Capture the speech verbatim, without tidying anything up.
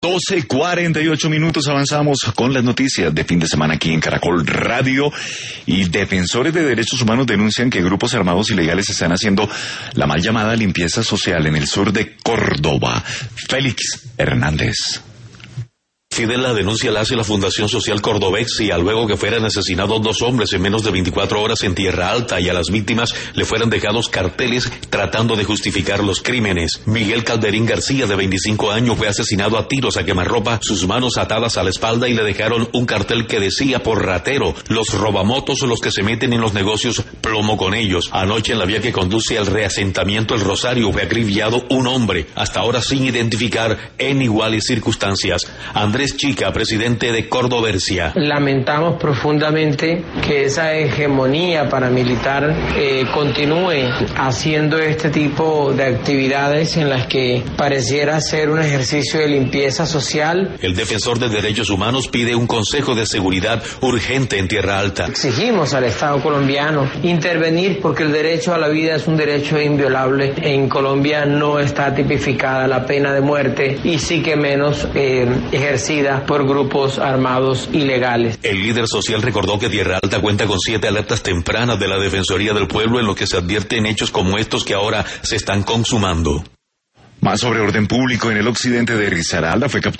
doce cuarenta y ocho minutos avanzamos con las noticias de fin de semana aquí en Caracol Radio. Y defensores de derechos humanos denuncian que grupos armados ilegales están haciendo la mal llamada limpieza social en el sur de Córdoba. Félix Hernández. Fidel, la denuncia la hace la Fundación Social Cordobexia luego que fueran asesinados dos hombres en menos de veinticuatro horas en Tierra Alta y a las víctimas le fueran dejados carteles tratando de justificar los crímenes. Miguel Calderín García, de veinticinco años, fue asesinado a tiros a quemarropa, sus manos atadas a la espalda y le dejaron un cartel que decía: por ratero, los robamotos los que se meten en los negocios, plomo con ellos. Anoche en la vía que conduce al reasentamiento El Rosario fue acribillado un hombre, hasta ahora sin identificar, en iguales circunstancias. Andrés Chica, presidente de Cordobercia. Lamentamos profundamente que esa hegemonía paramilitar eh, continúe haciendo este tipo de actividades en las que pareciera ser un ejercicio de limpieza social. El defensor de derechos humanos pide un consejo de seguridad urgente en Tierra Alta. Exigimos al Estado colombiano intervenir porque el derecho a la vida es un derecho inviolable. En Colombia no está tipificada la pena de muerte y sí que menos eh, ejercida por grupos armados ilegales. El líder social recordó que Tierra Alta cuenta con siete alertas tempranas de la Defensoría del Pueblo en lo que se advierten hechos como estos que ahora se están consumando. Más sobre orden público en el occidente de Risaralda fue capturado